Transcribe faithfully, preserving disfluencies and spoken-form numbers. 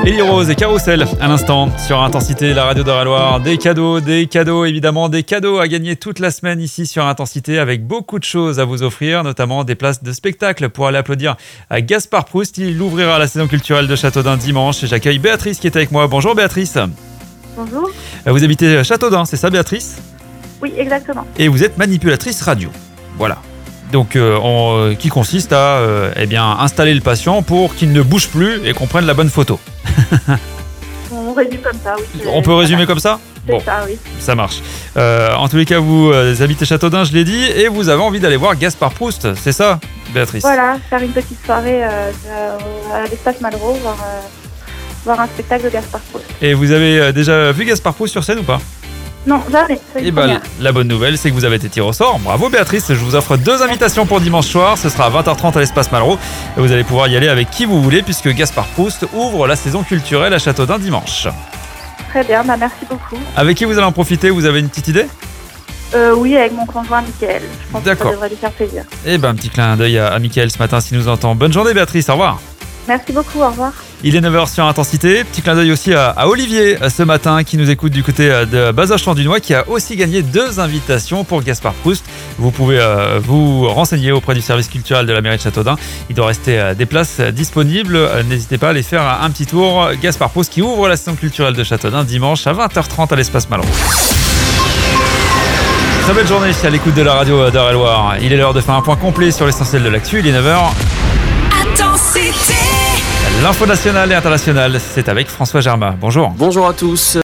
Élie Rose et Carousel à l'instant sur Intensité, la radio d'Eure-et-Loir. Des cadeaux, des cadeaux évidemment, des cadeaux à gagner toute la semaine ici sur Intensité avec beaucoup de choses à vous offrir, notamment des places de spectacle pour aller applaudir à Gaspard Proust. Il ouvrira la saison culturelle de Châteaudun dimanche et j'accueille Béatrice qui est avec moi. Bonjour Béatrice. Bonjour. Vous habitez Châteaudun, c'est ça Béatrice ? Oui, exactement. Et vous êtes manipulatrice radio. Voilà. Donc, euh, on, euh, qui consiste à euh, eh bien, installer le patient pour qu'il ne bouge plus et qu'on prenne la bonne photo. On résume comme ça, oui. On peut résumer comme ça ? C'est Bon, ça, oui. ça marche. Euh, en tous les cas, vous euh, habitez Châteaudun, je l'ai dit, et vous avez envie d'aller voir Gaspard Proust, c'est ça, Béatrice ? Voilà, faire une petite soirée euh, à l'espace Malraux, voir, euh, voir un spectacle de Gaspard Proust. Et vous avez euh, déjà vu Gaspard Proust sur scène ou pas ? Non, jamais. C'est une Et ben, première. la bonne nouvelle, c'est que vous avez été tiré au sort. Bravo Béatrice, je vous offre deux invitations pour dimanche soir. Ce sera à vingt heures trente à l'espace Malraux. Et vous allez pouvoir y aller avec qui vous voulez, puisque Gaspard Proust ouvre la saison culturelle à Châteaudun dimanche. Très bien, bah merci beaucoup. Avec qui vous allez en profiter ? Vous avez une petite idée ? Euh, oui, avec mon conjoint Mickaël. Je pense D'accord. que ça devrait lui faire plaisir. Eh ben, un petit clin d'œil à, à Mickaël ce matin s'il nous entend. Bonne journée Béatrice, au revoir. Merci beaucoup, au revoir. Il est neuf heures sur Intensité. Petit clin d'œil aussi à, à Olivier ce matin qui nous écoute du côté de Bazoches-Landunois qui a aussi gagné deux invitations pour Gaspard Proust. Vous pouvez euh, vous renseigner auprès du service culturel de la mairie de Châteaudun. Il doit rester euh, des places disponibles. Euh, n'hésitez pas à aller faire un petit tour. Gaspard Proust qui ouvre la saison culturelle de Châteaudun dimanche à vingt heures trente à l'espace Malraux. Très belle journée à l'écoute de la radio d'Eure-et-Loir. Il est l'heure de faire un point complet sur l'essentiel de l'actu. Il est neuf heures. Intensité. L'info nationale et internationale, c'est avec François Germain. Bonjour. Bonjour à tous.